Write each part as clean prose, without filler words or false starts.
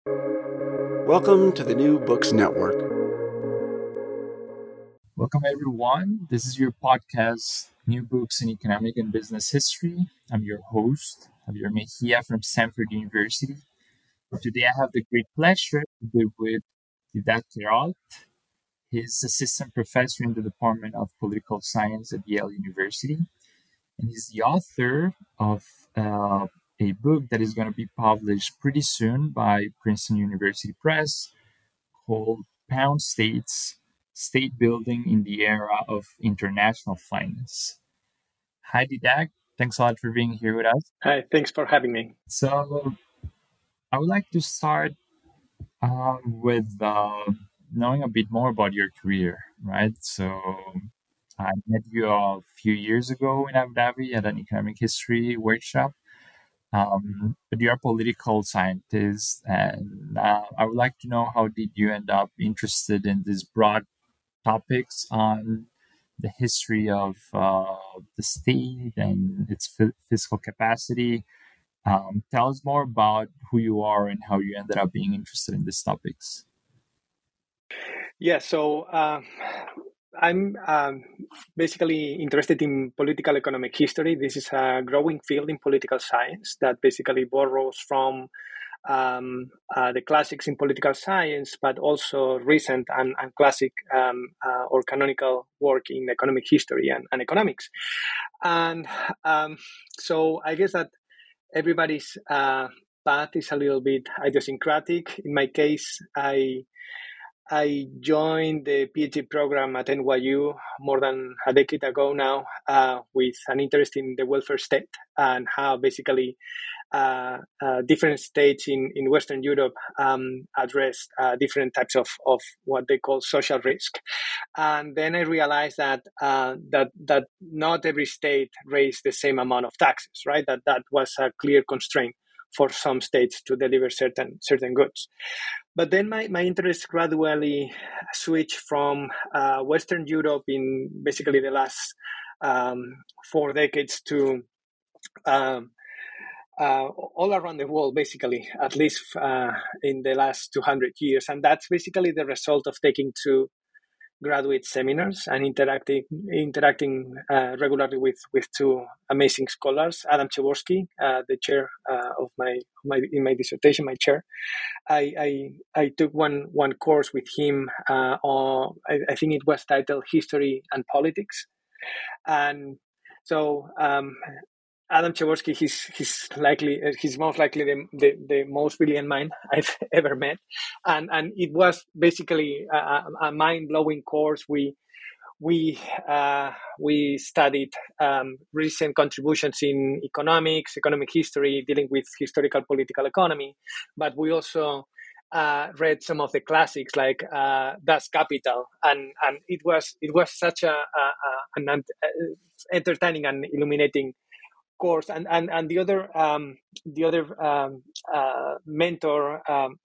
Welcome to the New Books Network. Welcome, everyone. This is your podcast, New Books in Economic and Business History. I'm your host, Javier Mejia from Stanford University. Today, I have the great pleasure to be with Didac Queralt. He's assistant professor in the Department of Political Science at Yale University, and he's the author of a book that is going to be published pretty soon by Princeton University Press called Pound States: State Building in the Era of International Finance. Hi, Didac. Thanks a lot for being here with us. Hi, thanks for having me. So, I would like to start with knowing a bit more about your career, right? So, I met you a few years ago in Abu Dhabi at an economic history workshop. But you're a political scientist, and I would like to know, how did you end up interested in these broad topics on the history of the state and its fiscal capacity? Tell us more about who you are and how you ended up being interested in these topics. Yeah, so I'm basically interested in political economic history. This is a growing field in political science that basically borrows from the classics in political science, but also recent and classic or canonical work in economic history and economics. And so I guess that everybody's path is a little bit idiosyncratic. In my case, I joined the PhD program at NYU more than a decade ago now, with an interest in the welfare state and how basically different states in Western Europe address different types of what they call social risk. And then I realized that that not every state raised the same amount of taxes, right? That was a clear constraint for some states to deliver certain goods. But then my interest gradually switched from Western Europe in basically the last 4 decades to all around the world, basically, at least in the last 200 years. And that's basically the result of taking two graduate seminars and interacting regularly with two amazing scholars. Adam Przeworski, the chair of my in my dissertation, my chair. I took one course with him on, I think it was titled History and Politics, and so Adam Przeworski, he's most likely the most brilliant mind I've ever met, and it was basically a mind blowing course. We studied recent contributions in economics, economic history, dealing with historical political economy, but we also read some of the classics like Das Kapital, and it was such an entertaining and illuminating course. And the other mentor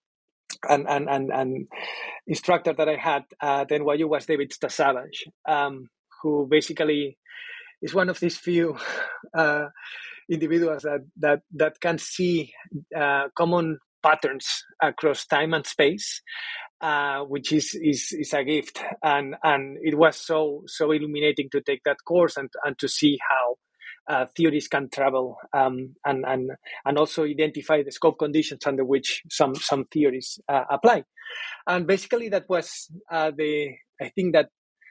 and instructor that I had at NYU was David Stasavage, who basically is one of these few individuals that can see common patterns across time and space, which is a gift. And it was so illuminating to take that course and to see how theories can travel, and also identify the scope conditions under which some theories apply. And basically, that was I think that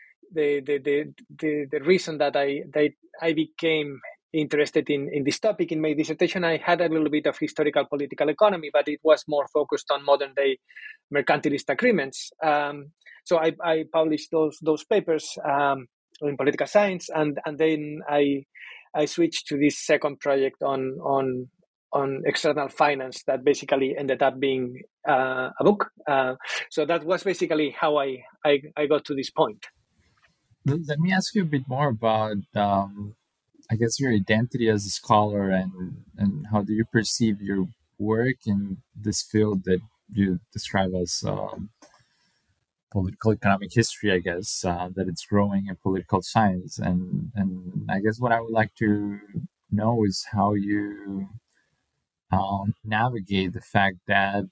the reason that I became interested in this topic. In my dissertation, I had a little bit of historical political economy, but it was more focused on modern day mercantilist agreements. So I published those papers in political science, and then I switched to this second project on external finance that basically ended up being a book. So that was basically how I got to this point. Let me ask you a bit more about, I guess, your identity as a scholar, and how do you perceive your work in this field that you describe as political economic history, I guess, that it's growing in political science. And I guess what I would like to know is how you navigate the fact that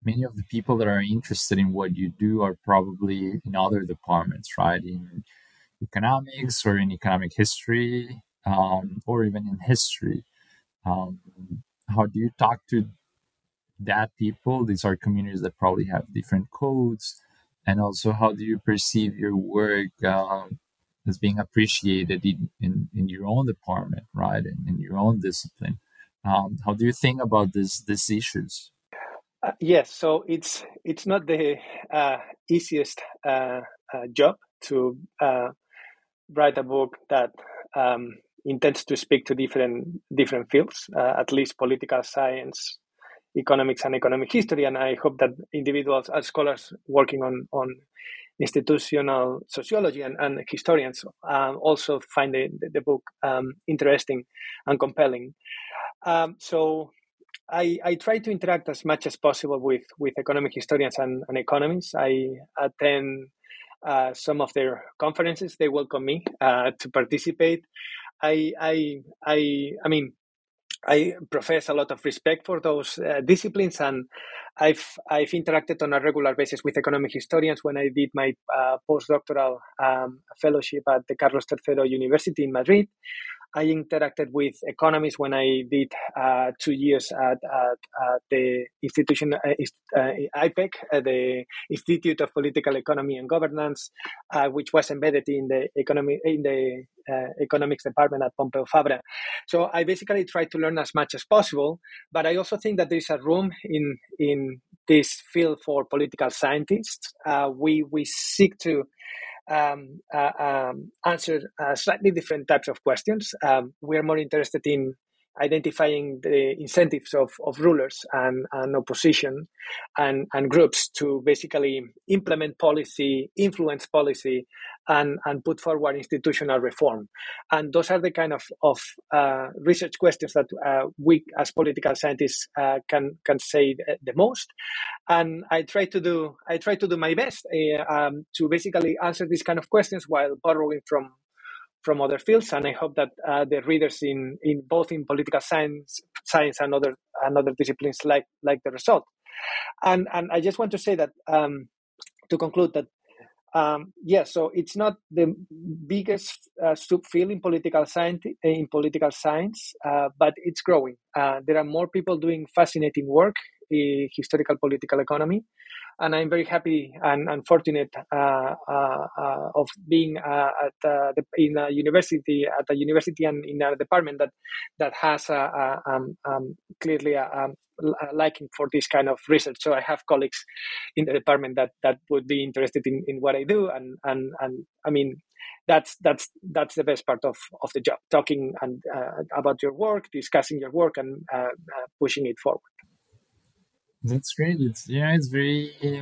many of the people that are interested in what you do are probably in other departments, right? In economics or in economic history, or even in history. Um, how do you talk to that people? These are communities that probably have different codes. And also, how do you perceive your work as being appreciated in your own department, right? In your own discipline? How do you think about these issues? Yes, so it's not the easiest job to write a book that intends to speak to different fields, at least political science, economics, and economic history. And I hope that individuals, as scholars working on institutional sociology and historians, also find the book interesting and compelling. So I try to interact as much as possible with economic historians and economists. I attend some of their conferences. They welcome me to participate. I mean, I profess a lot of respect for those disciplines, and I've interacted on a regular basis with economic historians when I did my postdoctoral fellowship at the Carlos III University in Madrid. I interacted with economists when I did 2 years at the institution IPEC, the Institute of Political Economy and Governance, which was embedded in the economics department at Pompeu Fabra. So I basically try to learn as much as possible, but I also think that there is a room in this field for political scientists. We seek to answer slightly different types of questions. We are more interested in identifying the incentives of rulers and opposition and groups to basically implement policy, influence policy, and put forward institutional reform. And those are the kind of research questions that we as political scientists can say the most. And I try to do my best to basically answer these kind of questions while borrowing from other fields. And I hope that the readers in both in political science and other disciplines like the result. And I just want to say that to conclude that so it's not the biggest subfield in political science, but it's growing. There are more people doing fascinating work in historical political economy, and I'm very happy and fortunate of being in a university and in a department that has clearly a liking for this kind of research. So I have colleagues in the department that would be interested in what I do, and I mean that's the best part of the job, talking and about your work, discussing your work, and pushing it forward. That's great. It's very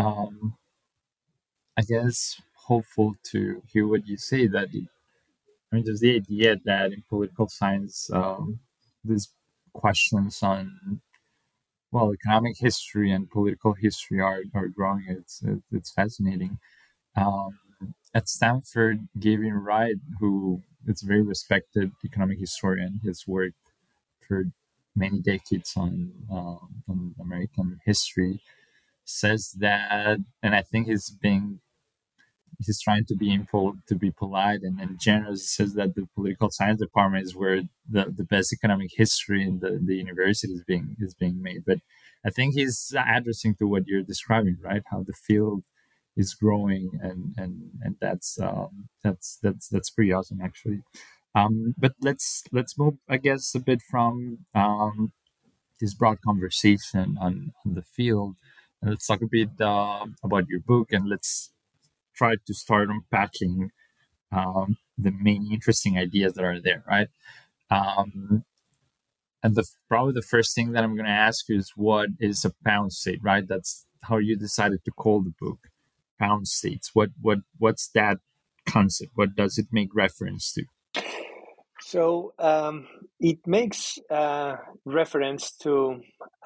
I guess hopeful to hear what you say. There's the idea that in political science, these questions on economic history and political history are growing. It's fascinating. Um, at Stanford, Gavin Wright, who is a very respected economic historian, has worked for many decades on American history, says that, and I think he's trying to to be polite and generous. Says that the political science department is where the best economic history in the university is being made. But I think he's addressing to what you're describing, right? How the field is growing, and that's pretty awesome, actually. But let's move, I guess, a bit from this broad conversation on the field, and let's talk a bit about your book, and let's try to start unpacking the main interesting ideas that are there, right? Um, and probably the first thing that I'm going to ask you is, what is a pound state, right? That's how you decided to call the book, pound states. What's that concept? What does it make reference to? So it makes reference to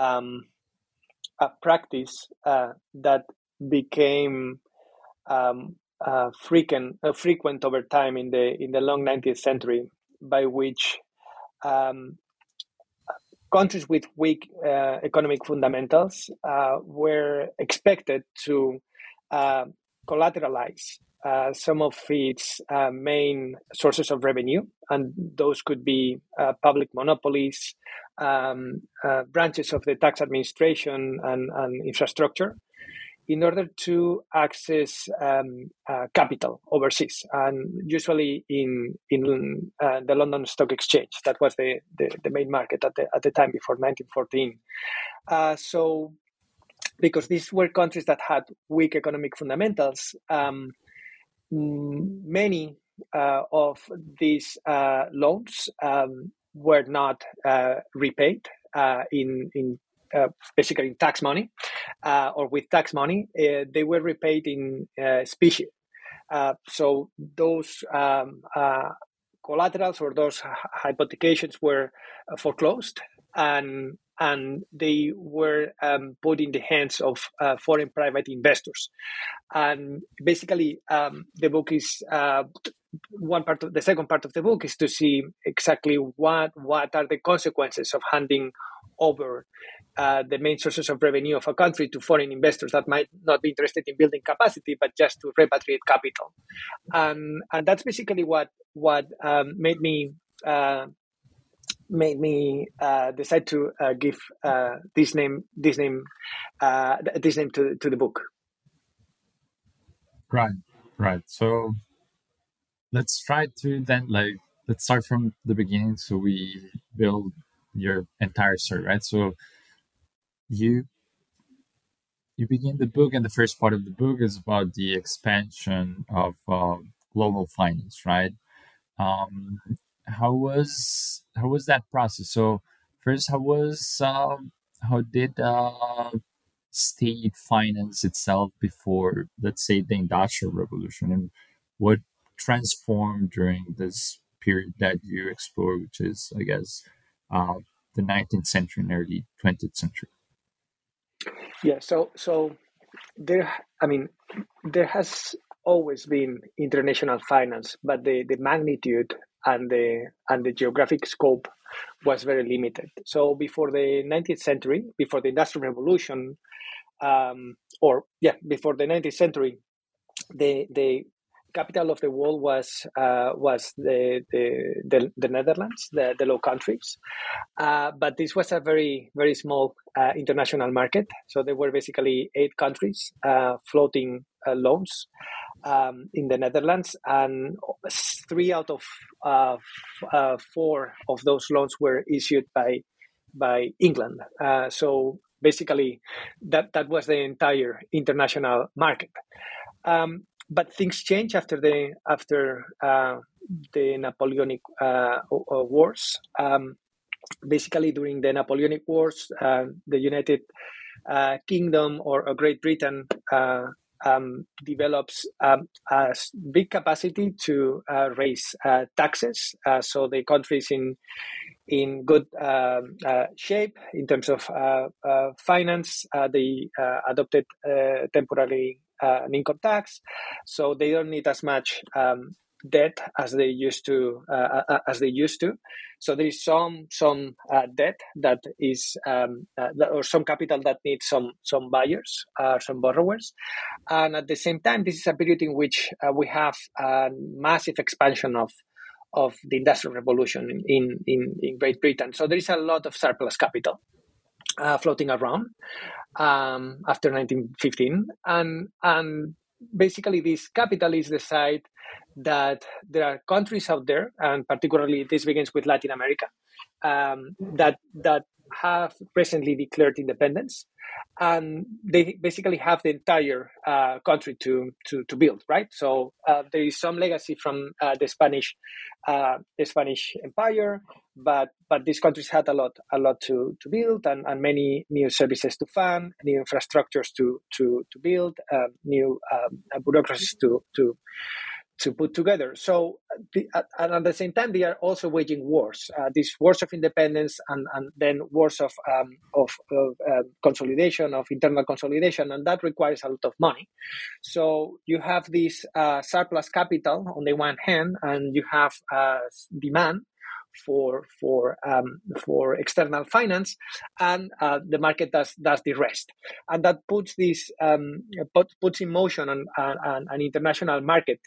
a practice that became frequent over time in the long 19th century, by which countries with weak economic fundamentals were expected to collateralize some of its main sources of revenue, and those could be public monopolies, branches of the tax administration, and infrastructure, in order to access capital overseas, and usually in the London Stock Exchange. That was the main market at the time before 1914. So, because these were countries that had weak economic fundamentals, many of these loans were not repaid in basically in tax money or with tax money. They were repaid in specie. So those collaterals or those hypothecations were foreclosed, and they were put in the hands of foreign private investors. And basically, the book is the second part of the book is to see exactly what are the consequences of handing over the main sources of revenue of a country to foreign investors that might not be interested in building capacity, but just to repatriate capital. And that's basically what made me decide to give this name to the book. Right. So let's try to then let's start from the beginning, so we build your entire story, right? So you begin the book, and the first part of the book is about the expansion of global finance, right? How was that process? So first, how did state finance itself before, let's say, the Industrial Revolution, and what transformed during this period that you explore, which is, I guess, the 19th century and early 20th century? Yeah. So there has always been international finance, but the magnitude and the geographic scope was very limited. So before the 19th century, before the Industrial Revolution, before the 19th century, the capital of the world was the Netherlands, the Low Countries, but this was a very, very small international market. So there were basically 8 countries floating loans in the Netherlands, and 3 out of 4 of those loans were issued by England. So basically, that was the entire international market. But things changed after the Napoleonic Wars. Basically, during the Napoleonic Wars, the United Kingdom or Great Britain develops a big capacity to raise taxes. So the country is in good shape in terms of finance. They adopted temporarily an income tax, so they don't need as much debt as they used to. So there is some debt that is or some capital that needs some buyers, some borrowers, and at the same time, this is a period in which we have a massive expansion of the Industrial Revolution in Great Britain. So there is a lot of surplus capital floating around after 1915, and basically these capitalists decide that there are countries out there, and particularly this begins with Latin America, that have recently declared independence, and they basically have the entire country to build, right? So there is some legacy from the Spanish Empire, but these countries had a lot to build, and many new services to fund, new infrastructures to build, new bureaucracies to put together. So, and at the same time, they are also waging wars. These wars of independence, and then wars of consolidation, of internal consolidation, and that requires a lot of money. So you have this surplus capital on the one hand, and you have demand for external finance, and the market does the rest, and that puts this puts in motion an international market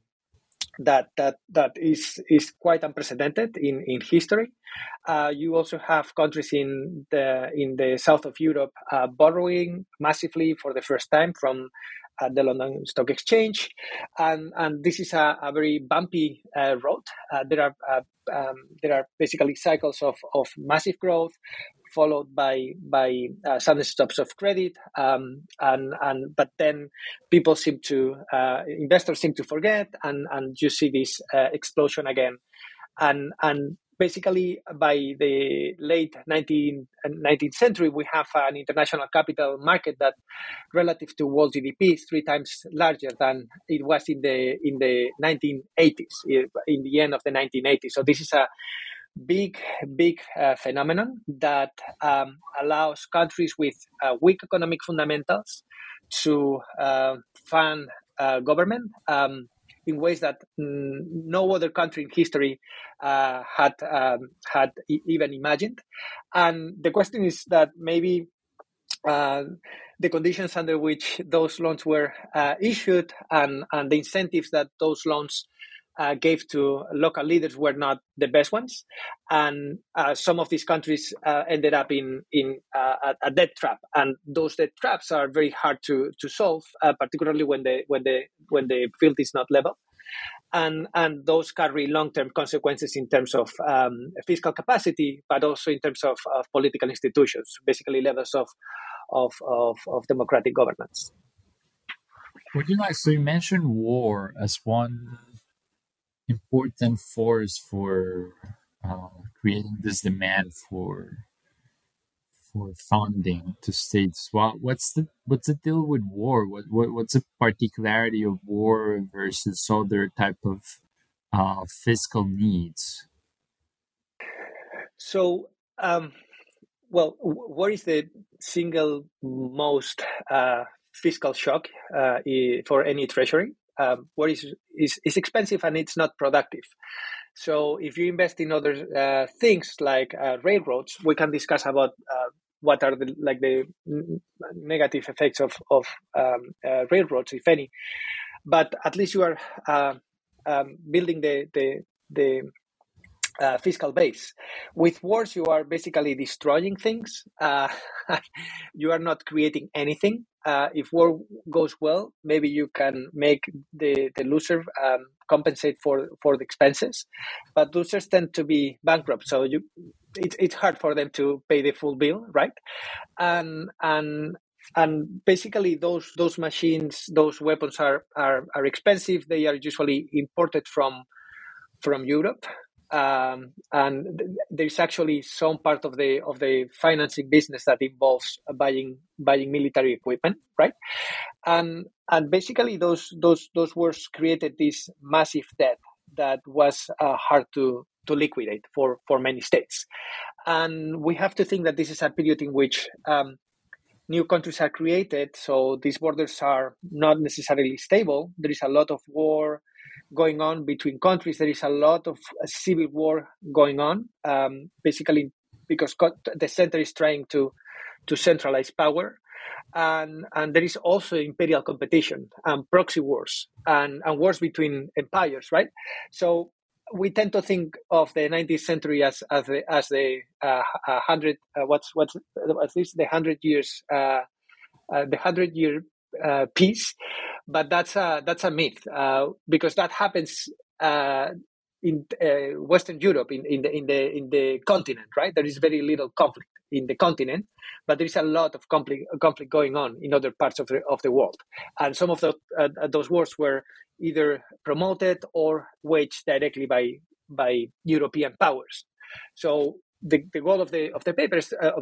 that is quite unprecedented in history. You also have countries in the south of Europe borrowing massively for the first time from the London Stock Exchange, and this is a very bumpy road. There are basically cycles of massive growth, followed by sudden stops of credit, but then investors seem to forget, and you see this explosion again, and basically by the late 19th century, we have an international capital market that, relative to world GDP, is 3 times larger than it was in the 1980s, in the end of the 1980s. So this is a big phenomenon that allows countries with weak economic fundamentals to fund government in ways that no other country in history had even imagined. And the question is that maybe the conditions under which those loans were issued and the incentives that those loans gave to local leaders were not the best ones, and some of these countries ended up in a debt trap, and those debt traps are very hard to solve, particularly when the field is not level, and those carry long-term consequences in terms of fiscal capacity, but also in terms of political institutions, basically levels of democratic governance. Would you like? So you mentioned war as one important force for creating this demand for funding to states. Well, what's the deal with war? What's the particularity of war versus other type of fiscal needs? So, what is the single most fiscal shock for any treasury? What is expensive and it's not productive. So if you invest in other things like railroads, we can discuss about what are the negative effects of railroads, if any. But at least you are building the fiscal base. With wars, you are basically destroying things. You are not creating anything. If war goes well, maybe you can make the loser compensate for the expenses, but losers tend to be bankrupt, so it's hard for them to pay the full bill, right? And basically those machines, those weapons are expensive. They are usually imported from Europe. And there's actually some part of the financing business that involves buying military equipment, right? And basically those wars created this massive debt that was hard to liquidate for many states. And we have to think that this is a period in which new countries are created, so these borders are not necessarily stable. There is a lot of war going on between countries. There is a lot of civil war going on, basically because the center is trying to centralize power, and there is also imperial competition and proxy wars and wars between empires, right? So we tend to think of the 19th century as the 100 what's at least the 100 years the 100-year peace, but that's a myth because that happens in Western Europe, in the continent, right? There is very little conflict in the continent, but there is a lot of conflict going on in other parts of the world, and some of those wars were either promoted or waged directly by European powers. So the goal of the paper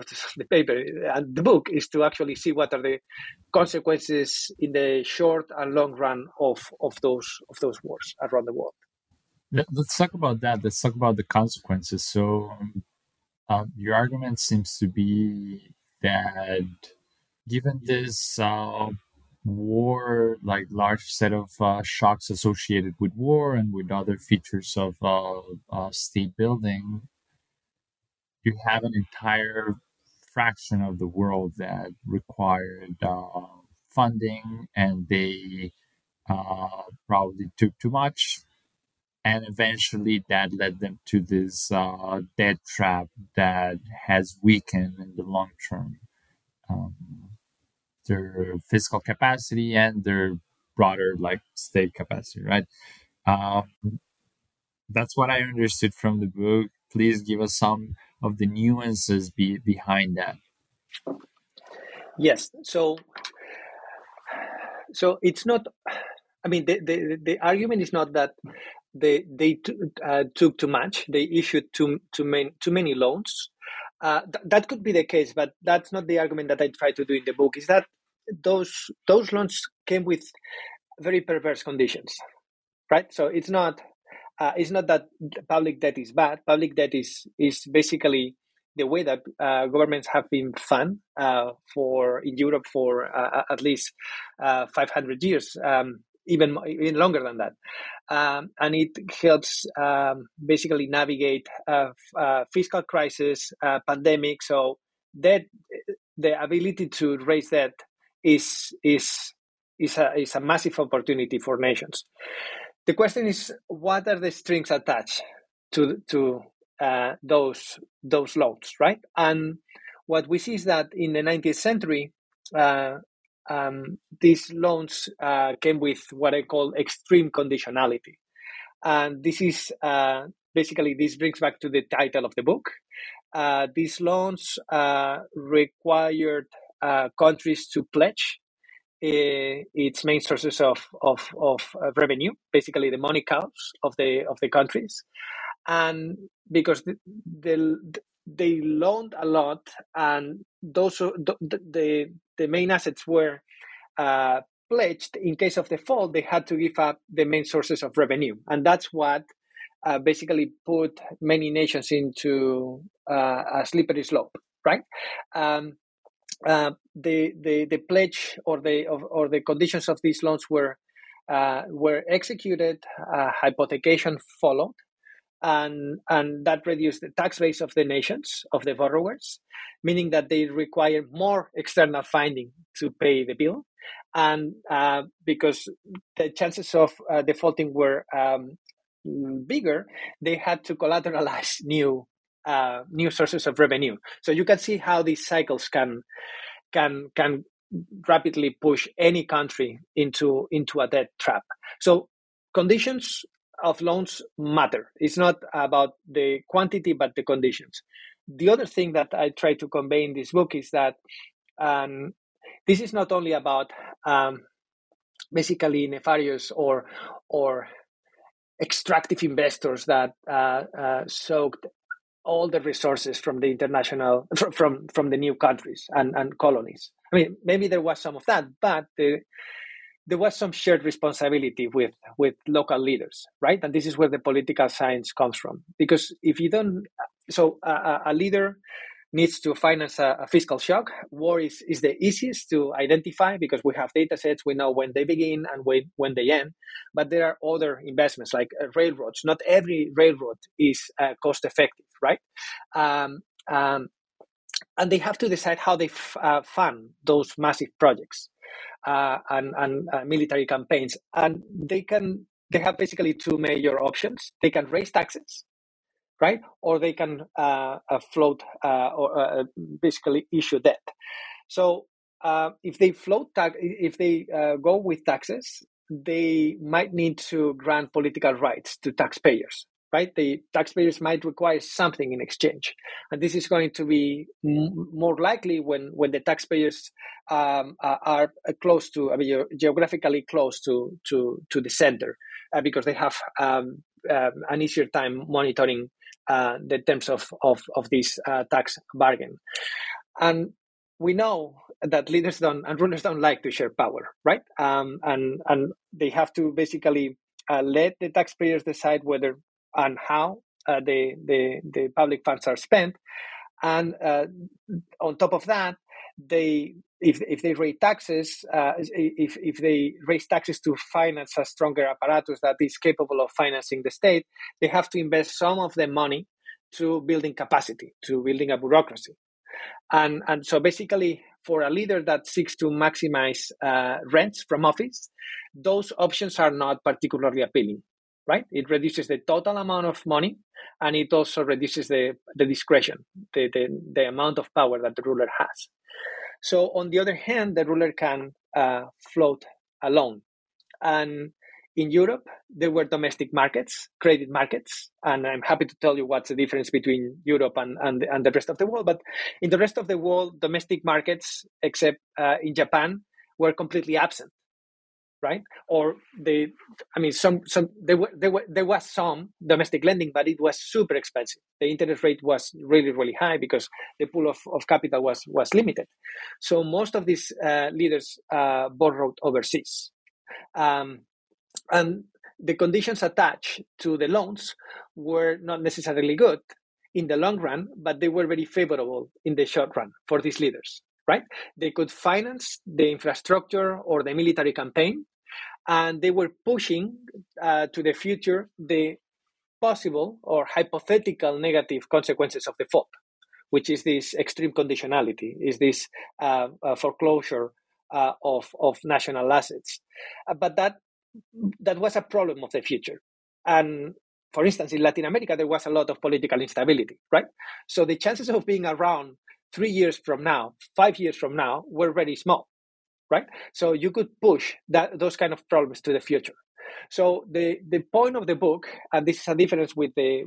and the book is to actually see what are the consequences in the short and long run of those wars around the world. Let's talk about that. Let's talk about the consequences. So your argument seems to be that given this war, like large set of shocks associated with war and with other features of state building, you have an entire fraction of the world that required funding, and they probably took too much. And eventually that led them to this debt trap that has weakened in the long term um, their fiscal capacity and their broader like state capacity, right? Um, that's what I understood from the book. Please give us some of the nuances behind that. Yes. So it's not. I mean, the argument is not that they took too much. They issued too many loans. That could be the case, but that's not the argument that I try to do in the book. Is that those loans came with very perverse conditions, right? So it's not that public debt is bad. Public debt is basically the way that governments have been funded for in Europe for at least 500 years, even longer than that, and it helps basically navigate fiscal crisis, pandemic. So that the ability to raise debt is a massive opportunity for nations. The question is, what are the strings attached to those loans, right? And what we see is that in the 19th century, uh, these loans came with what I call extreme conditionality, and this is basically this brings back to the title of the book. These loans required countries to pledge its main sources of revenue, basically the money cows of the countries, and because they loaned a lot, and those the main assets were uh, pledged in case of default, they had to give up the main sources of revenue, and that's what basically put many nations into a slippery slope, right? Um, the pledge or the conditions of these loans were executed. Hypothecation followed, and that reduced the tax base of the nations of the borrowers, meaning that they require more external funding to pay the bill, and because the chances of defaulting were bigger, they had to collateralize new sources of revenue. So you can see how these cycles can rapidly push any country into a debt trap. So conditions of loans matter. It's not about the quantity, but the conditions. The other thing that I try to convey in this book is that this is not only about basically nefarious or extractive investors that soaked all the resources from the international from the new countries and colonies. I mean, maybe there was some of that, but there was some shared responsibility with local leaders, right? And this is where the political science comes from. Because if you don't, so a leader needs to finance a fiscal shock. War is the easiest to identify because we have data sets, we know when they begin and when they end. But there are other investments like railroads. Not every railroad is cost effective, right? Um, um, and they have to decide how they fund those massive projects and military campaigns. And they have basically two major options. They can raise taxes, right? Or they can float or basically issue debt. So if they if they go with taxes, they might need to grant political rights to taxpayers, right? The taxpayers might require something in exchange, and this is going to be more likely when the taxpayers are close to, I mean, geographically close to the center, because they have an easier time monitoring the terms of this tax bargain. And we know that leaders don't and rulers don't like to share power, right? And they have to basically let the taxpayers decide whether and how the public funds are spent. And on top of that, they if they raise taxes, if they raise taxes to finance a stronger apparatus that is capable of financing the state, they have to invest some of the money to building capacity, to building a bureaucracy. And so basically, for a leader that seeks to maximize rents from office, those options are not particularly appealing, right? It reduces the total amount of money, and it also reduces the discretion, the amount of power that the ruler has. So on the other hand, the ruler can float a loan. And in Europe, there were domestic markets, credit markets, and I'm happy to tell you what's the difference between Europe and the rest of the world. But in the rest of the world, domestic markets, except in Japan, were completely absent, right? Or there was some domestic lending, but it was super expensive. The interest rate was really, really high because the pool of capital was limited. So most of these leaders borrowed overseas. And the conditions attached to the loans were not necessarily good in the long run, but they were very favorable in the short run for these leaders, right? They could finance the infrastructure or the military campaign, and they were pushing to the future the possible or hypothetical negative consequences of default, which is this extreme conditionality, is this foreclosure of national assets. But that was a problem of the future. And for instance, in Latin America, there was a lot of political instability, right? So the chances of being around 3 years from now, 5 years from now, were very small, right? So you could push those kind of problems to the future. So the point of the book, and this is a difference with the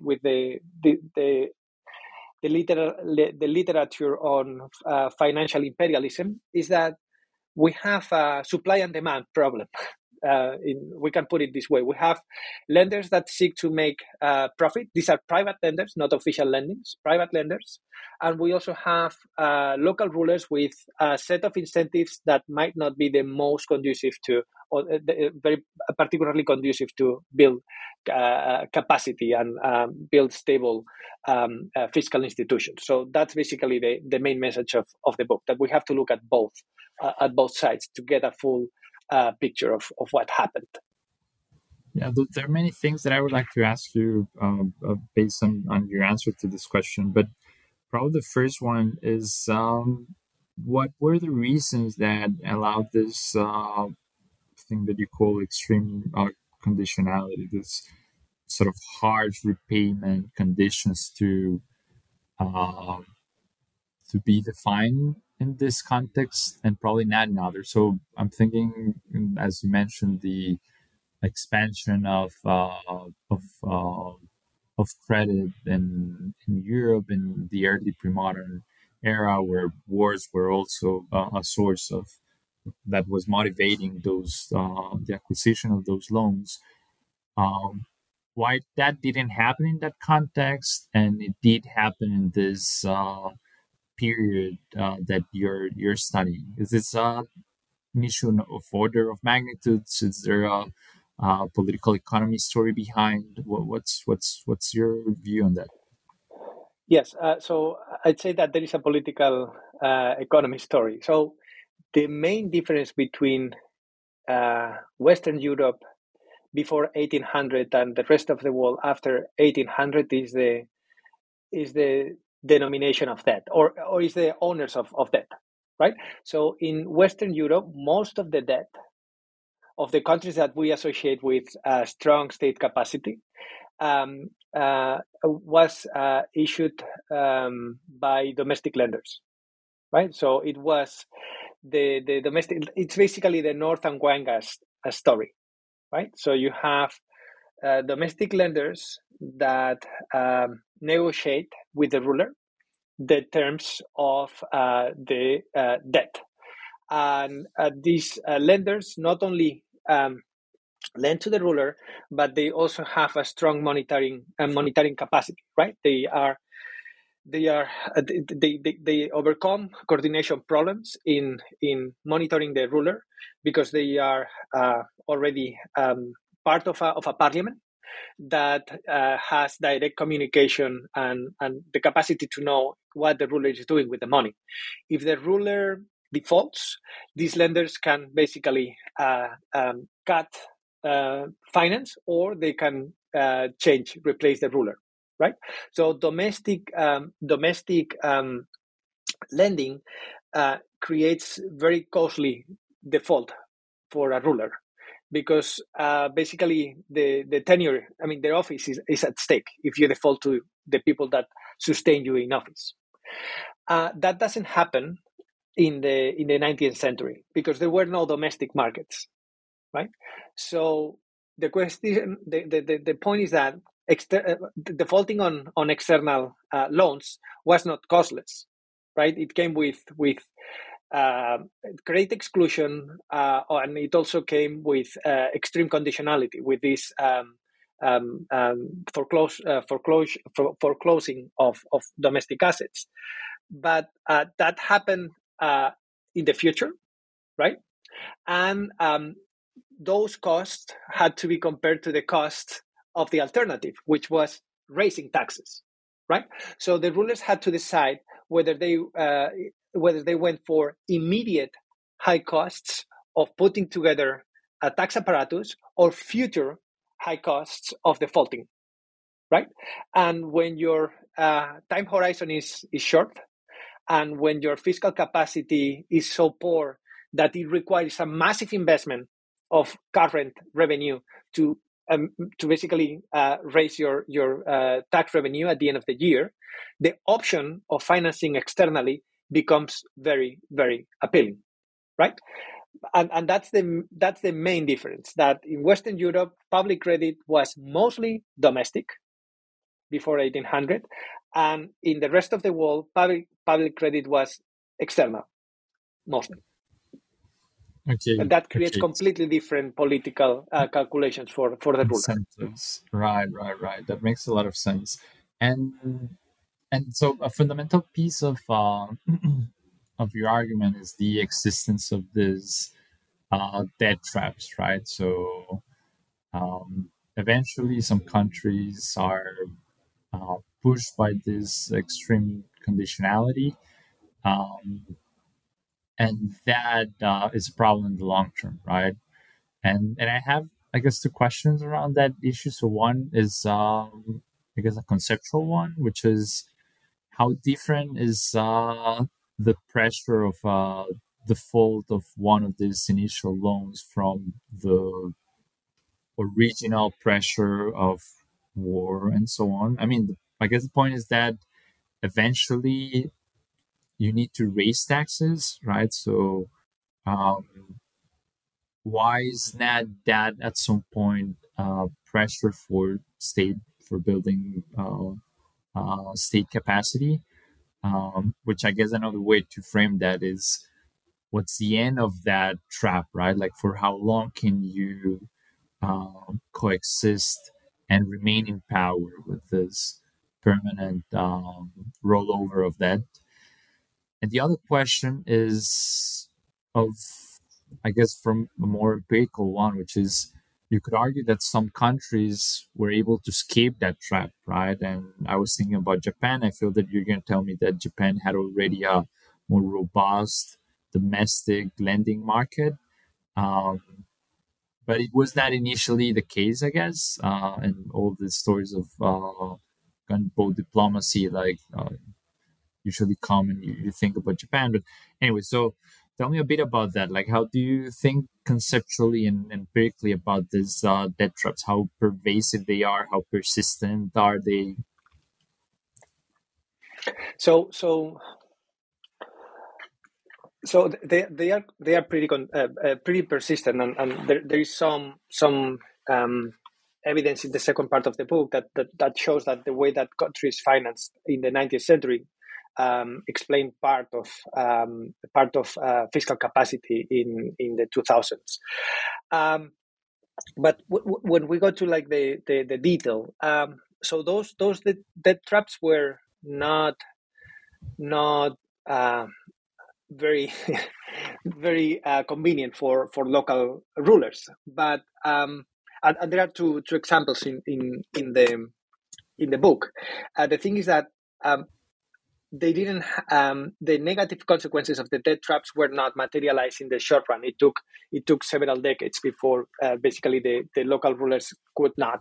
literature on financial imperialism, is that we have a supply and demand problem. We can put it this way. We have lenders that seek to make profit. These are private lenders, not official lendings, private lenders. And we also have local rulers with a set of incentives that might not be the most conducive to, or very particularly conducive to build capacity and build stable fiscal institutions. So that's basically the main message of the book, that we have to look at both sides to get a full picture of what happened. Yeah, there are many things that I would like to ask you based on your answer to this question. But probably the first one is, what were the reasons that allowed this thing that you call extreme conditionality, this sort of harsh repayment conditions to be defined in this context and probably not in others? So I'm thinking, as you mentioned, the expansion of credit in Europe in the early pre-modern era, where wars were also a source of that was motivating those the acquisition of those loans. Why that didn't happen in that context, and it did happen in this period that you're studying? Is this an issue of order of magnitudes? Is there a political economy story behind? What's your view on that? Yes, so I'd say that there is a political economy story. So the main difference between Western Europe before 1800 and the rest of the world after 1800 is the denomination of debt, or is the owners of debt, right? So in Western Europe, most of the debt of the countries that we associate with strong state capacity was issued by domestic lenders, right? So it was the domestic. It's basically the North and Wangas story, right? So you have domestic lenders that negotiate with the ruler the terms of the debt, and these lenders not only lend to the ruler, but they also have a strong monitoring capacity, right? They overcome coordination problems in monitoring the ruler because they are already part of a parliament that has direct communication and the capacity to know what the ruler is doing with the money. If the ruler defaults, these lenders can basically cut finance, or they can replace the ruler, right? So domestic lending creates very costly default for a ruler, because basically the tenure, their office is at stake if you default to the people that sustain you in office. That doesn't happen in the 19th century because there were no domestic markets, right? So the question, the point is that defaulting on external loans was not costless, right? It came with great exclusion, and it also came with extreme conditionality, with this foreclosing of domestic assets. But that happened in the future, right? And those costs had to be compared to the cost of the alternative, which was raising taxes, right? So the rulers had to decide whether they went for immediate high costs of putting together a tax apparatus, or future high costs of defaulting, right? And when your time horizon is short, and when your fiscal capacity is so poor that it requires a massive investment of current revenue to basically raise your tax revenue at the end of the year, the option of financing externally becomes very, very appealing, right? And that's the main difference, that in Western Europe, public credit was mostly domestic before 1800, and in the rest of the world, public credit was external mostly. Okay. And that creates Okay. completely different political calculations for the ruler. Incentives. Right. That makes a lot of sense. And so a fundamental piece of of your argument is the existence of these debt traps, right? So eventually, some countries are pushed by this extreme conditionality, and that is a problem in the long term, right? And I have, I guess, two questions around that issue. So one is, I guess, a conceptual one, which is how different is the pressure of default of one of these initial loans from the original pressure of war and so on. I mean, I guess the point is that eventually you need to raise taxes, right? So um, why is not that at some point pressure for state for building state capacity? Which I guess another way to frame that is, what's the end of that trap, right? Like, for how long can you coexist and remain in power with this permanent rollover of debt? And the other question is of, I guess, from a more empirical one, which is, you could argue that some countries were able to escape that trap, right? And I was thinking about Japan. I feel that you're going to tell me that Japan had already a more robust domestic lending market. Um, but it was not initially the case, I guess. And all the stories of gunboat diplomacy, like usually come and you think about Japan. But anyway, so tell me a bit about that. Like, how do you think conceptually and empirically about these debt traps? How pervasive they are? How persistent are they? So they are pretty persistent, and there is some evidence in the second part of the book that shows that the way that countries financed in the 19th century explained part of fiscal capacity in the 2000s. But when we go to like the detail, so those debt traps were not very very convenient for local rulers, but and there are two examples in the book. The thing is that they didn't. The negative consequences of the debt traps were not materialized in the short run. It took several decades before basically the local rulers could not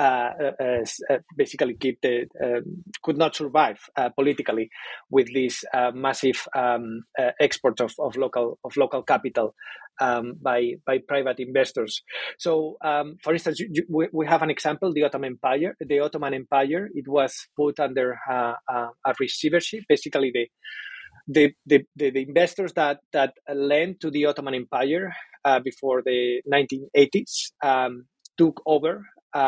basically could not survive politically with this massive export of local capital by private investors. So, for instance, we have an example: the Ottoman Empire. The Ottoman Empire, it was put under a receivership. Basically, the investors that lent to the Ottoman Empire before the 1980s took over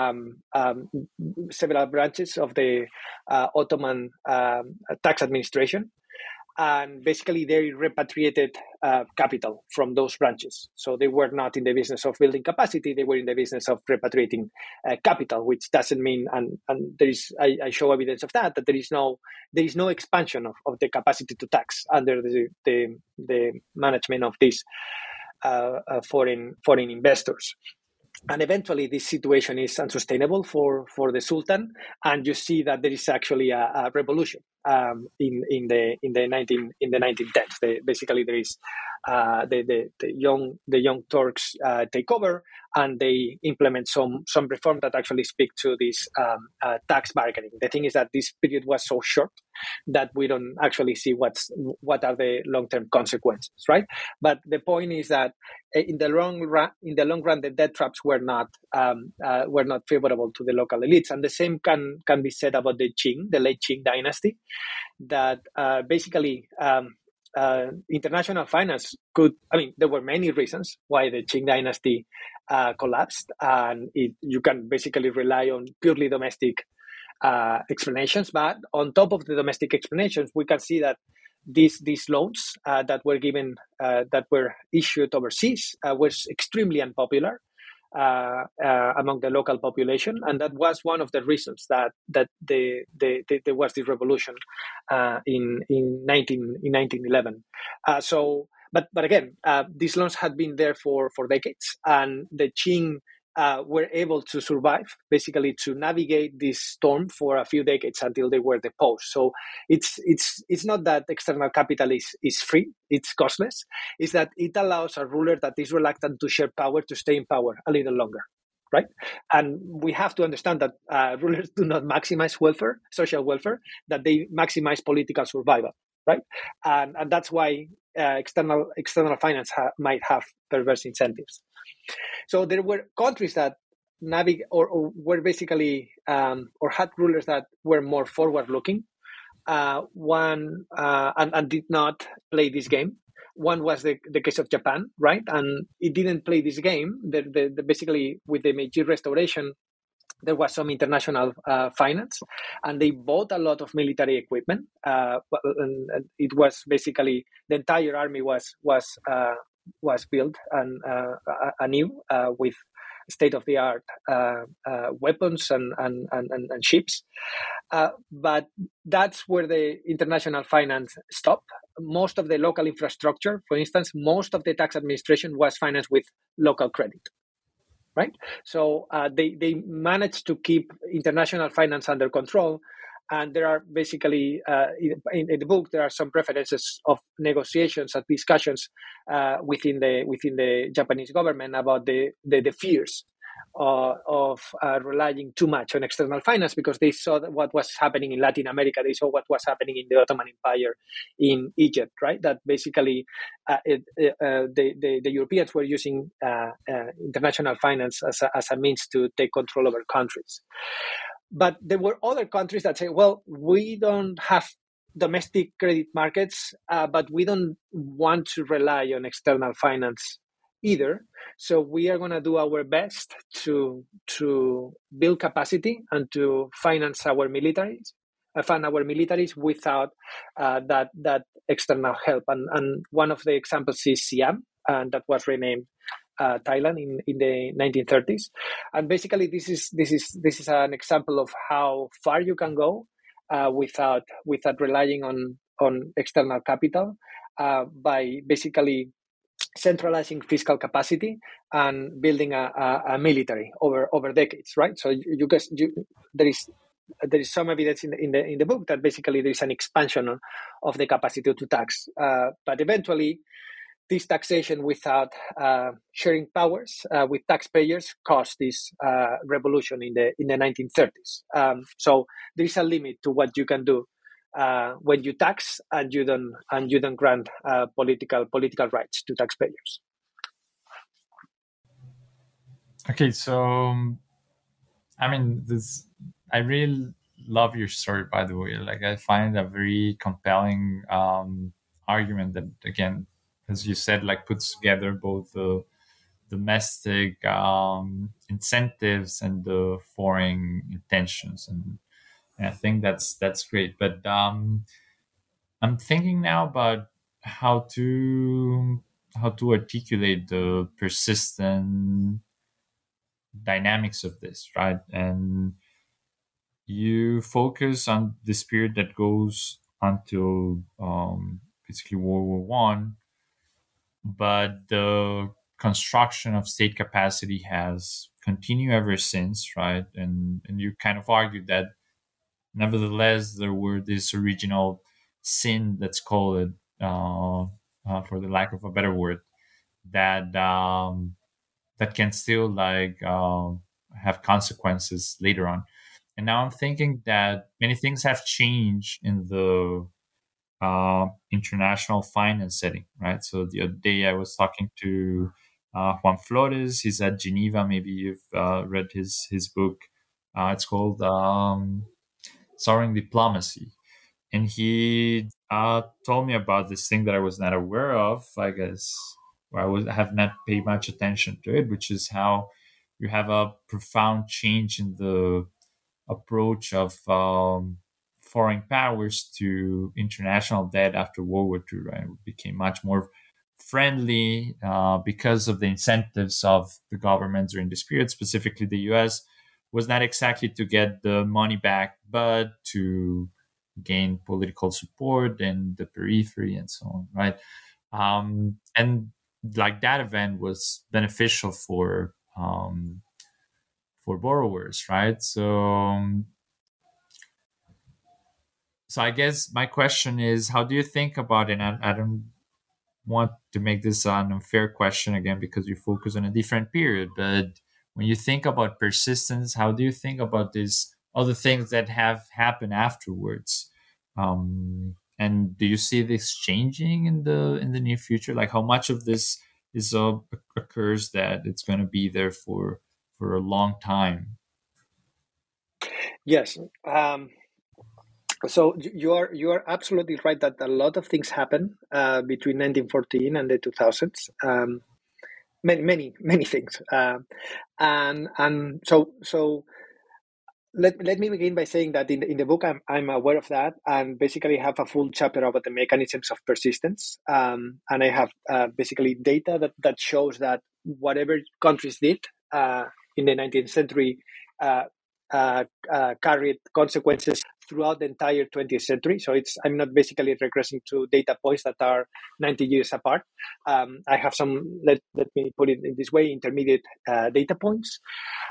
several branches of the Ottoman tax administration, and basically they repatriated capital from those branches. So they were not in the business of building capacity; they were in the business of repatriating capital, which doesn't mean, and there is, I show evidence of that there is no expansion of the capacity to tax under the management of these foreign investors. And eventually, this situation is unsustainable for the Sultan, and you see that there is actually a revolution in the 1910s. Basically, there is the young Turks take over, and they implement some reform that actually speak to this tax bargaining. The thing is that this period was so short that we don't actually see what are the long-term consequences, right? But the point is that in the long run, the debt traps were not favorable to the local elites, and the same can be said about the late Qing dynasty, that basically international finance could. I mean, there were many reasons why the Qing dynasty collapsed, and you can basically rely on purely domestic explanations. But on top of the domestic explanations, we can see that these loans that were given, that were issued overseas, was extremely unpopular among the local population, and that was one of the reasons that there was this revolution in 1911. But again, these loans had been there for decades, and the Qing were able to survive, basically to navigate this storm for a few decades until they were deposed. So it's not that external capital is free, it's costless. It's that it allows a ruler that is reluctant to share power to stay in power a little longer, right? And we have to understand that rulers do not maximize social welfare, that they maximize political survival, right? And that's why external finance might have perverse incentives. So there were countries that were basically or had rulers that were more forward-looking. And did not play this game. One was the case of Japan, right? And it didn't play this game. Basically, with the Meiji Restoration, there was some international finance, and they bought a lot of military equipment. And it was basically the entire army was built and anew with state-of-the-art weapons and ships. But that's where the international finance stopped. Most of the local infrastructure, for instance, most of the tax administration was financed with local credit. Right, so they managed to keep international finance under control, and there are basically in the book there are some references of negotiations and discussions within the Japanese government about the fears of relying too much on external finance, because they saw what was happening in Latin America. They saw what was happening in the Ottoman Empire in Egypt, right? That basically the Europeans were using international finance as a means to take control over countries. But there were other countries that say, well, we don't have domestic credit markets, but we don't want to rely on external finance either. So we are going to do our best to build capacity and to finance our militaries, without that external help. And one of the examples is Siam, and that was renamed Thailand in the 1930s. And basically, this is an example of how far you can go without relying on external capital by basically centralizing fiscal capacity and building a military over decades, right? So there is there is some evidence in the book that basically there is an expansion of the capacity to tax, but eventually this taxation without sharing powers with taxpayers caused this revolution in the 1930s. So there is a limit to what you can do when you tax and you don't grant political rights to taxpayers. Okay, so I mean, I really love your story, by the way. Like, I find it a very compelling argument that, again, as you said, like puts together both the domestic incentives and the foreign intentions, and I think that's great. But I'm thinking now about how to articulate the persistent dynamics of this, right? And you focus on this period that goes until basically World War One, but the construction of state capacity has continued ever since, right? And you kind of argue that nevertheless there were this original sin, let's call it, for the lack of a better word, that that can still have consequences later on. And now I'm thinking that many things have changed in the international finance setting, right? So the other day I was talking to Juan Flores. He's at Geneva. Maybe you've read his book. It's called Soaring Diplomacy. And he told me about this thing that I was not aware of, I guess, or have not paid much attention to it, which is how you have a profound change in the approach of foreign powers to international debt after World War II. Right, it became much more friendly because of the incentives of the governments during this period. Specifically, the U.S. was not exactly to get the money back, but to gain political support in the periphery and so on. Right, and like that event was beneficial for borrowers, right? So I guess my question is, how do you think about it? And I don't want to make this an unfair question again because you focus on a different period, but when you think about persistence, how do you think about these other things that have happened afterwards? And do you see this changing in the near future? Like, how much of this is occurs that it's going to be there for a long time? Yes. So you are absolutely right that a lot of things happen between 1914 and the 2000s. Many things, and so let me begin by saying that in the book I'm aware of that, and basically have a full chapter about the mechanisms of persistence, and I have basically data that shows that whatever countries did in the 19th century carried consequences throughout the entire 20th century. So I'm not basically regressing to data points that are 90 years apart. I have some, let me put it in this way, intermediate data points.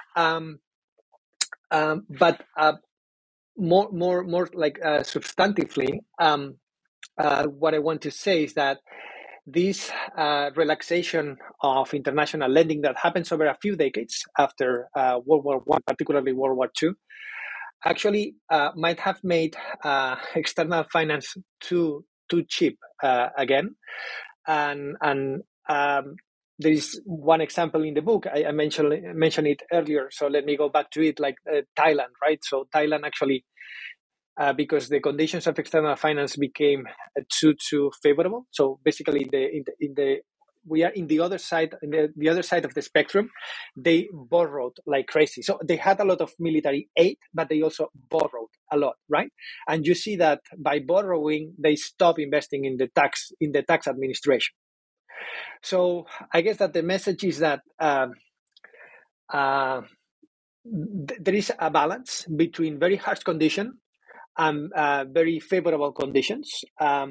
But more like substantively, what I want to say is that this relaxation of international lending that happens over a few decades after World War I, particularly World War II, actually might have made external finance too cheap again. And there is one example in the book. I mentioned it earlier, so let me go back to it, like Thailand, right? So Thailand actually, because the conditions of external finance became too favorable. So basically, we are in the other side, the other side of the spectrum. They borrowed like crazy. So they had a lot of military aid, but they also borrowed a lot, right? And you see that by borrowing, they stop investing in the tax administration. So I guess that the message is that there is a balance between very harsh conditions and very favorable conditions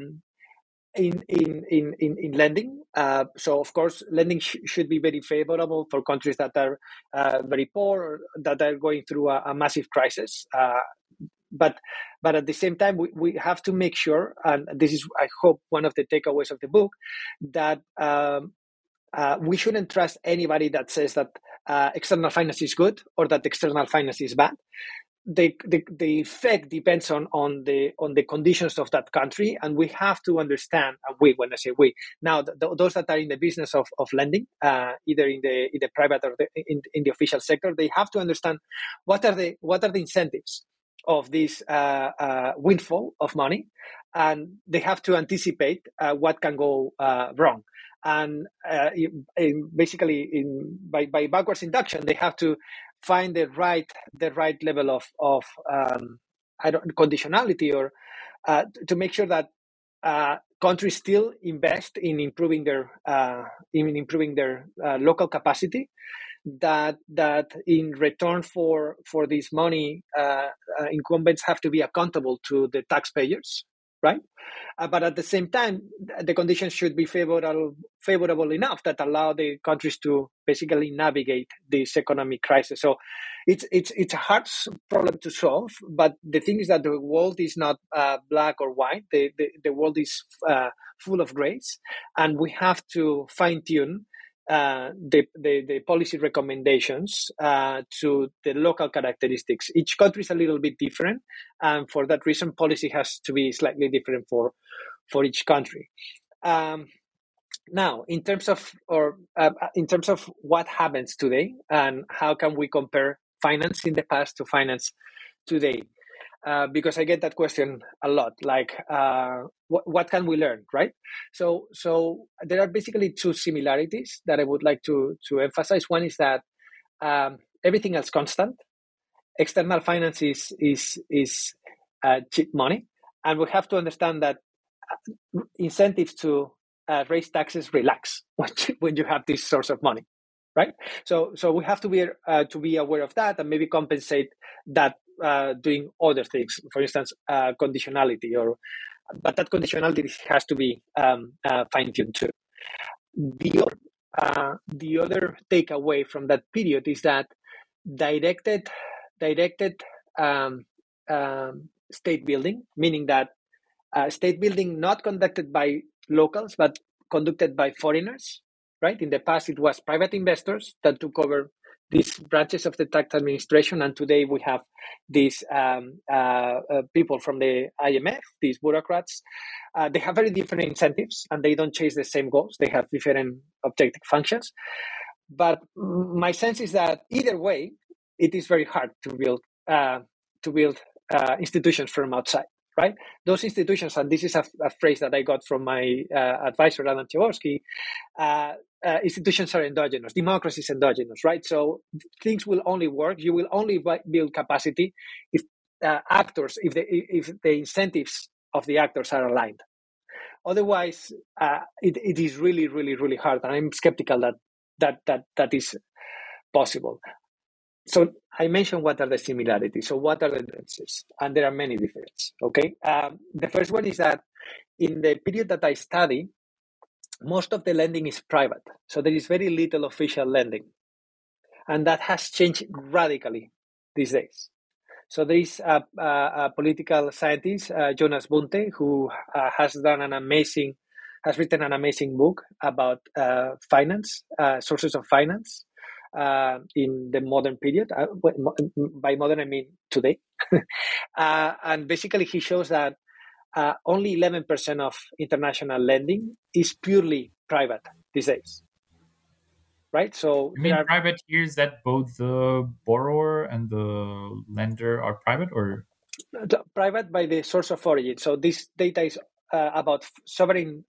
in lending. So of course, lending should be very favorable for countries that are very poor or that are going through a massive crisis. but at the same time, we have to make sure, and this is, I hope, one of the takeaways of the book, that we shouldn't trust anybody that says that external finance is good or that external finance is bad. The effect depends on the conditions of that country, and we have to understand. When I say we, now those that are in the business of lending, either in the private or in the official sector, they have to understand what are the incentives of this windfall of money, and they have to anticipate what can go wrong. And basically, by backwards induction, they have to find the right level of conditionality, or to make sure that countries still invest in improving their local capacity. That in return for this money, incumbents have to be accountable to the taxpayers, right? But at the same time, the conditions should be favorable enough that allow the countries to basically navigate this economic crisis. So it's a hard problem to solve, but the thing is that the world is not black or white. The world is full of grays, and we have to fine-tune the policy recommendations to the local characteristics. Each country is a little bit different, and for that reason, policy has to be slightly different for each country. Now, in terms of what happens today and how can we compare finance in the past to finance today? Because I get that question a lot, like what can we learn, right? So there are basically two similarities that I would like to emphasize. One is that everything else constant, external finance is cheap money, and we have to understand that incentives to raise taxes relax when you have this source of money, right? So we have to be aware of that and maybe compensate that doing other things, for instance, conditionality, but that conditionality has to be fine-tuned too. The other takeaway from that period is that directed state building, meaning that state building not conducted by locals but conducted by foreigners, right? In the past, it was private investors that took over these branches of the tax administration, and today we have these people from the IMF, these bureaucrats. They have very different incentives, and they don't chase the same goals. They have different objective functions. But my sense is that either way, it is very hard to build institutions from outside, right? Those institutions, and this is a phrase that I got from my advisor, Adam Chebowski, institutions are endogenous, democracy is endogenous, right? So things will only work, you will only build capacity if the incentives of the actors are aligned. Otherwise, it is really, really, really hard, and I'm skeptical that is possible. So I mentioned what are the similarities. So what are the differences? And there are many differences, okay? The first one is that in the period that I study, most of the lending is private. So there is very little official lending. And that has changed radically these days. So there is a political scientist, Jonas Bunte, who has written an amazing book about finance, sources of finance. In the modern period, by modern I mean today, and basically he shows that only 11% of international lending is purely private these days, right? So you mean private here is that both the borrower and the lender are private, or private by the source of origin. So this data is about sovereign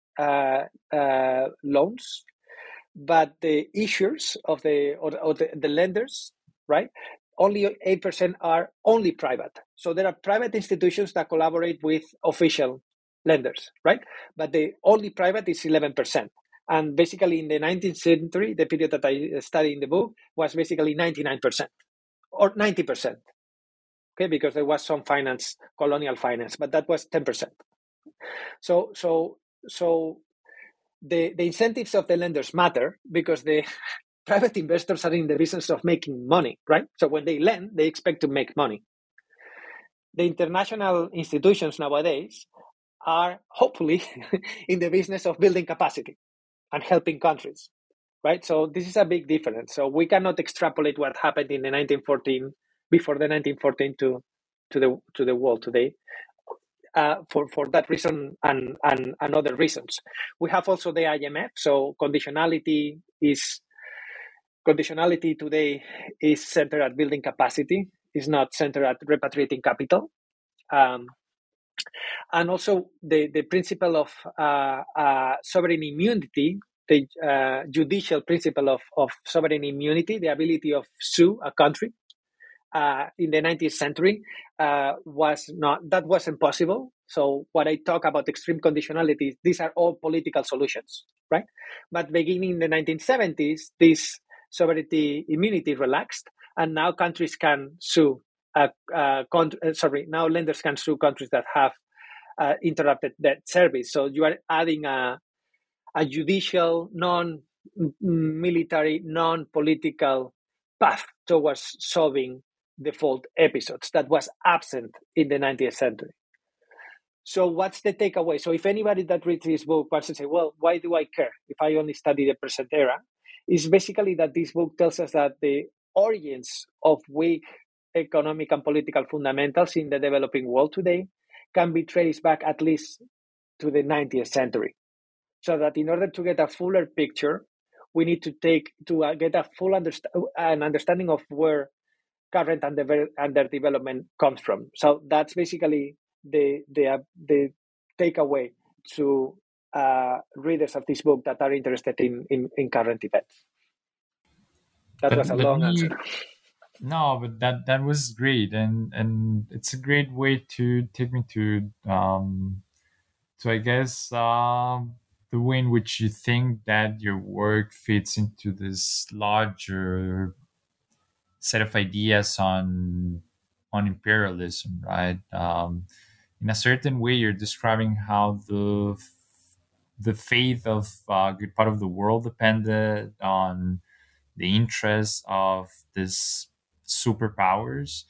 loans. But the issuers of the lenders, right? Only 8% are only private. So there are private institutions that collaborate with official lenders, right? But the only private is 11%. And basically in the 19th century, the period that I study in the book was basically 99% or 90%. Okay, because there was some finance, colonial finance, but that was 10%. So the incentives of the lenders matter because the private investors are in the business of making money, right? So when they lend, they expect to make money. the international institutions nowadays are hopefully in the business of building capacity and helping countries, right? So this is a big difference. So we cannot extrapolate what happened in the 1914 before the 1914 to the world today. For that reason and other reasons, we have also the IMF. So conditionality today is centered at building capacity. Is not centered at repatriating capital. And also the principle of sovereign immunity, the judicial principle of sovereign immunity, the ability of sue a country in the 19th century wasn't possible. So what I talk about extreme conditionality, these are all political solutions, right? But beginning in the 1970s, this sovereignty immunity relaxed, and now countries can sue. Now lenders can sue countries that have interrupted debt service. So you are adding a judicial, non-military, non-political path towards solving default episodes that was absent in the 19th century. So what's the takeaway? So if anybody that reads this book wants to say, well, why do I care if I only study the present era? It's basically that this book tells us that the origins of weak economic and political fundamentals in the developing world today can be traced back at least to the 19th century. So that in order to get a fuller picture, we need to get a full understanding of where current underdevelopment comes from. So that's basically the takeaway to readers of this book that are interested in current events. That was a long answer. No, but that was great, and it's a great way to take me to I guess the way in which you think that your work fits into this larger set of ideas on imperialism, right? In a certain way, you're describing how the fate of a good part of the world depended on the interests of these superpowers.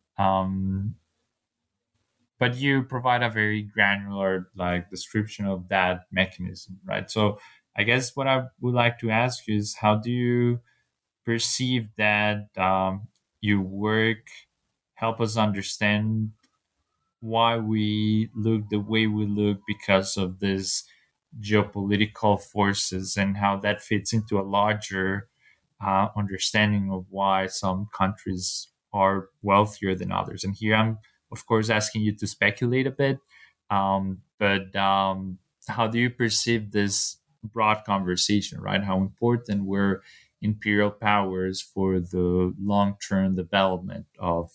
But you provide a very granular description of that mechanism, right? So I guess what I would like to ask you is, how do you perceive that your work help us understand why we look the way we look because of these geopolitical forces, and how that fits into a larger understanding of why some countries are wealthier than others? And here I'm, of course, asking you to speculate a bit, but how do you perceive this broad conversation, right? How important were imperial powers for the long-term development of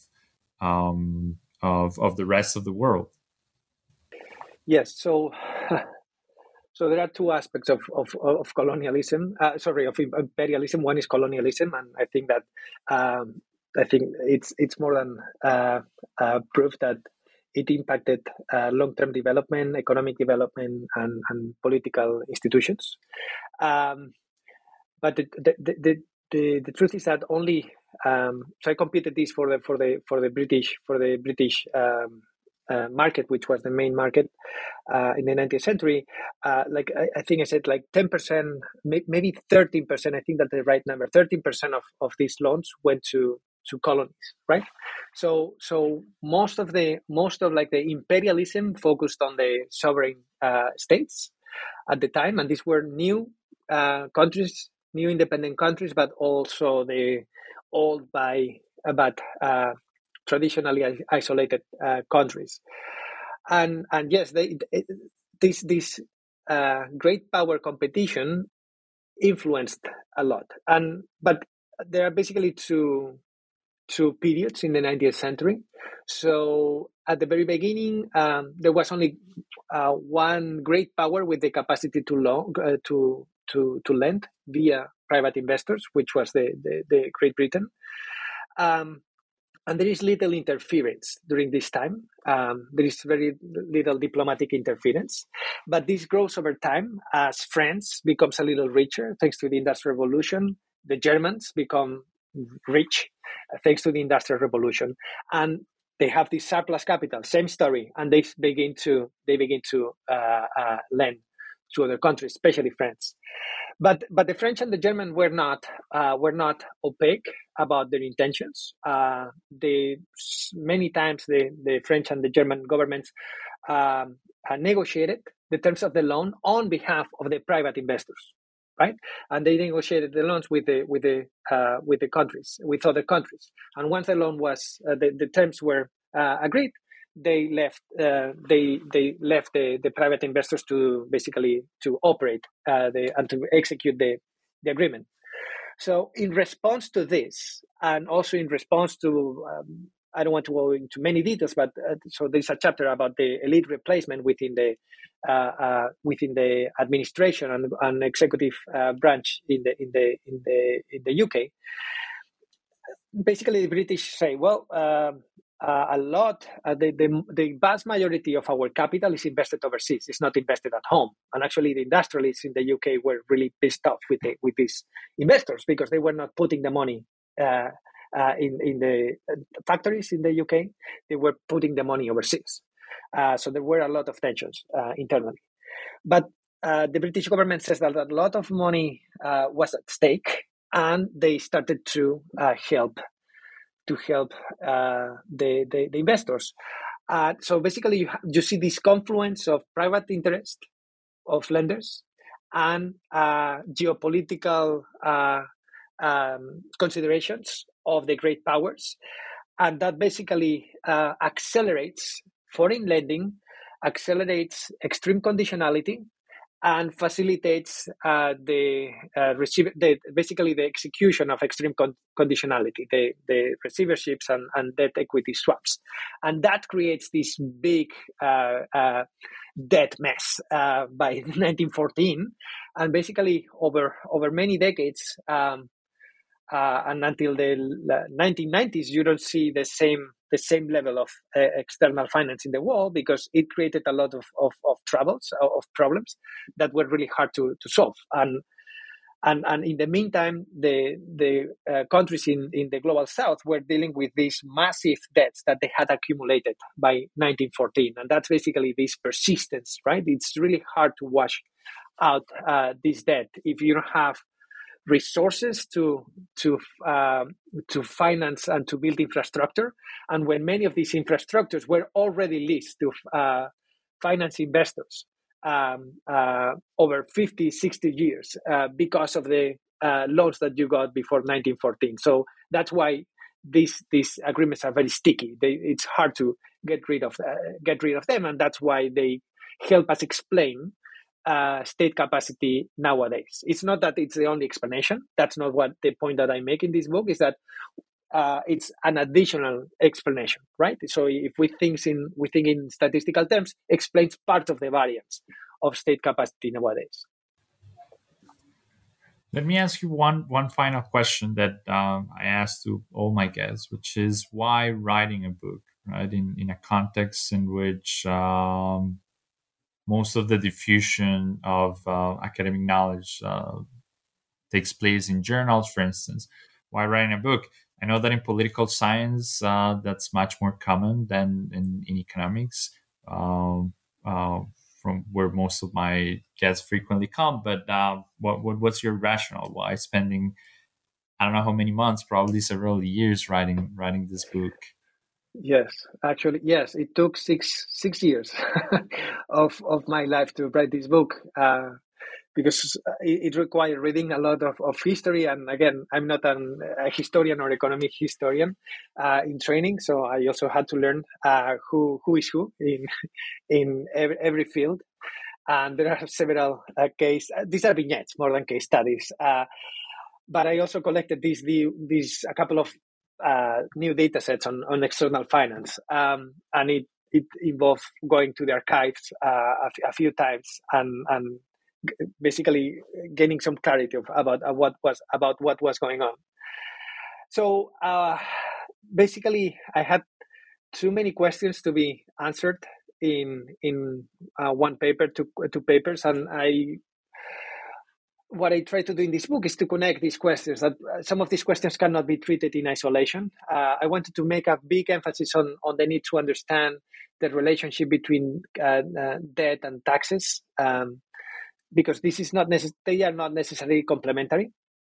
the rest of the world? Yes, so there are two aspects of colonialism. Of imperialism. One is colonialism, and I think that it's more than proof that it impacted long-term development, economic development, and political institutions. But the truth is that only so I computed this for the British market, which was the main market in the 19th century. I think I said 10%, maybe 13%. I think that's the right number. 13% of these loans went to colonies, right? So most of the imperialism focused on the sovereign states at the time, and these were new countries, new independent countries, but also the old but traditionally isolated countries. And yes, this great power competition influenced a lot. But there are basically two periods in the 19th century. So at the very beginning, there was only one great power with the capacity to lend via private investors, which was the Great Britain. And there is little interference during this time. There is very little diplomatic interference. But this grows over time as France becomes a little richer thanks to the Industrial Revolution. The Germans become rich thanks to the Industrial Revolution. And they have this surplus capital, same story, and they begin to lend to other countries, especially France. But the French and the German were not opaque about their intentions. Many times the French and the German governments negotiated the terms of the loan on behalf of the private investors, right? And they negotiated the loans with the countries, with other countries. And once the loan was the terms were agreed, they left the private investors to basically to operate and to execute the agreement. So in response to this, and also in response to I don't want to go into many details, but so there's a chapter about the elite replacement within the administration and executive branch in the UK. Basically, the British say, well, the vast majority of our capital is invested overseas. It's not invested at home. And actually, the industrialists in the UK were really pissed off with these investors because they were not putting the money in the factories in the UK. They were putting the money overseas. So there were a lot of tensions internally. But the British government says that a lot of money was at stake, and they started to help the investors. So basically, you see this confluence of private interest of lenders and geopolitical considerations of the great powers, and that basically accelerates foreign lending, accelerates extreme conditionality, and facilitates basically the execution of extreme conditionality, the receiverships and debt equity swaps, and that creates this big debt mess by 1914, and basically over many decades. And until the 1990s, you don't see the same level of external finance in the world, because it created a lot of troubles, of problems that were really hard to solve. And in the meantime, the countries in the global south were dealing with these massive debts that they had accumulated by 1914, and that's basically this persistence, right? It's really hard to wash out this debt if you don't have resources to finance and to build infrastructure. And when many of these infrastructures were already leased to finance investors over 50, 60 years because of the loans that you got before 1914. So that's why these agreements are very sticky. It's hard to get rid of them, and that's why they help us explain state capacity nowadays. It's not that it's the only explanation. That's not what the point that I make in this book is, that it's an additional explanation, right? So if we think in statistical terms, explains part of the variance of state capacity nowadays. Let me ask you one final question that I ask to all my guests, which is why writing a book, right? In a context in which most of the diffusion of academic knowledge takes place in journals, for instance. Why writing a book? I know that in political science, that's much more common than in economics, from where most of my guests frequently come. But what's your rationale? Why spending, I don't know how many months, probably several years writing this book? Yes, actually, yes. It took six years of my life to write this book, because it required reading a lot of history. And again, I'm not a historian or economic historian in training, so I also had to learn who is who in every field. And there are several these are vignettes more than case studies. But I also collected these a couple of new data sets on external finance, and it involved going to the archives a few times and basically gaining some clarity about what was going on. So basically, I had too many questions to be answered in one paper, two papers, and what I try to do in this book is to connect these questions. That some of these questions cannot be treated in isolation. I wanted to make a big emphasis on the need to understand the relationship between debt and taxes, because this is not they are not necessarily complementary.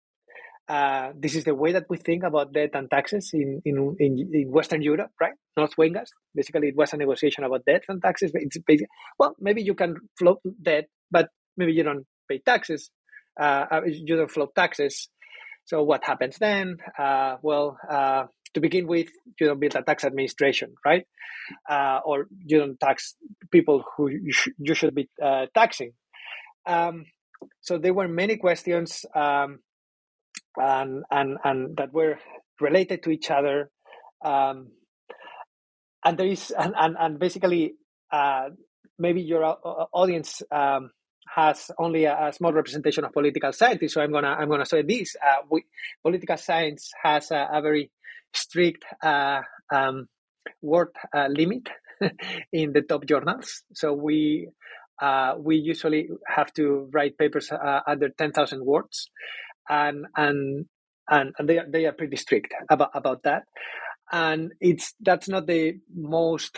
This is the way that we think about debt and taxes in Western Europe, right? North Wingers. Basically, it was a negotiation about debt and taxes. It's basically, well, maybe you can float debt, but maybe you don't pay taxes. You don't float taxes. So what happens then? To begin with, you don't build a tax administration, right? Or you don't tax people who you should be taxing. So there were many questions. And that were related to each other, and there is and basically maybe your audience has only a small representation of political scientists. So I'm gonna say this: political science has a very strict word limit in the top journals. So we usually have to write papers under 10,000 words. And they are pretty strict about that, and that's not the most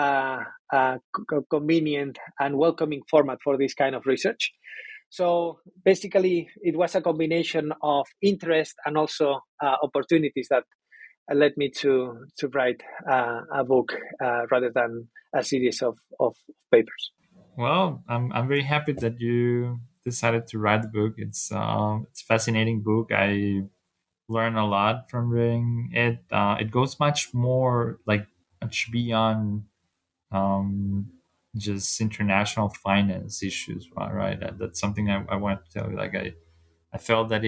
convenient and welcoming format for this kind of research. So basically, it was a combination of interest and also opportunities that led me to write a book rather than a series of papers. Well, I'm very happy that you decided to write the book. It's a fascinating book. I learn a lot from reading it. It goes much more like much beyond um, just international finance issues, right? That's something I want to tell you. Like I felt that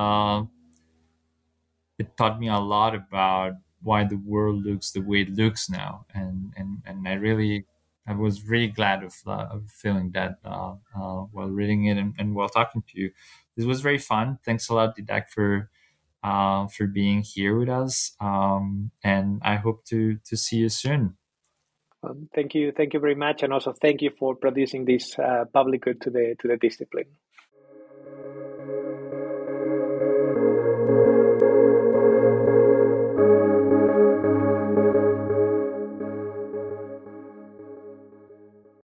it taught me a lot about why the world looks the way it looks now, and I was really glad of feeling that while reading it and while talking to you. This was very fun. Thanks a lot, Didac, for being here with us, and I hope to see you soon. Thank you very much, and also thank you for producing this public good to the discipline.